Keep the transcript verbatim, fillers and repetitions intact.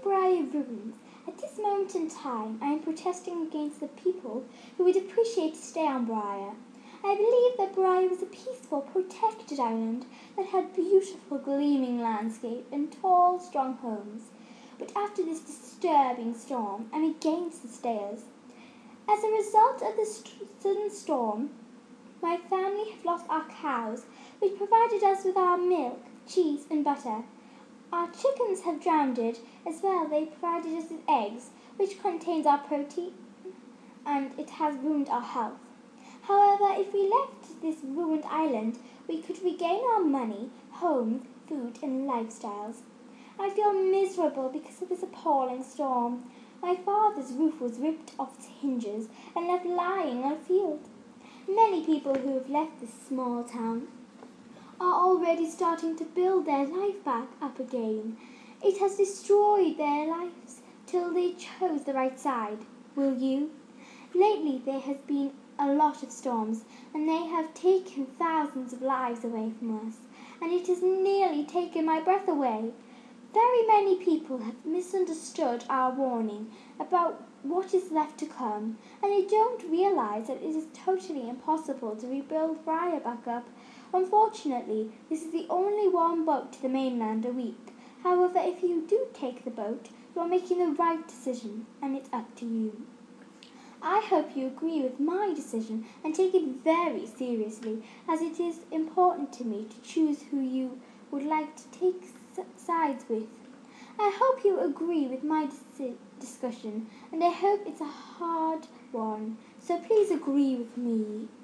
Briar ruins. At this moment in time, I am protesting against the people who would appreciate to stay on Briar. I believe that Briar was a peaceful, protected island that had beautiful, gleaming landscape and tall, strong homes. But after this disturbing storm, I'm against the stayers. As a result of the st- sudden storm, my family have lost our cows, which provided us with our milk, cheese, and butter. Our chickens have drowned, as well they provided us with eggs, which contains our protein, and it has ruined our health. However, if we left this ruined island, we could regain our money, homes, food, and lifestyles. I feel miserable because of this appalling storm. My father's roof was ripped off its hinges and left lying on a field. Many people who have left this small town are already starting to build their life back up again. It has destroyed their lives till they chose the right side. Will you? Lately there has been a lot of storms, and they have taken thousands of lives away from us, and it has nearly taken my breath away. Very many people have misunderstood our warning about what is left to come, and they don't realize that it is totally impossible to rebuild Briar back up. Unfortunately, this is the only one boat to the mainland a week. However, if you do take the boat, you are making the right decision, and it's up to you. I hope you agree with my decision and take it very seriously, as it is important to me to choose who you would like to take sides with. I hope you agree with my dis- discussion, and I hope it's a hard one, so please agree with me.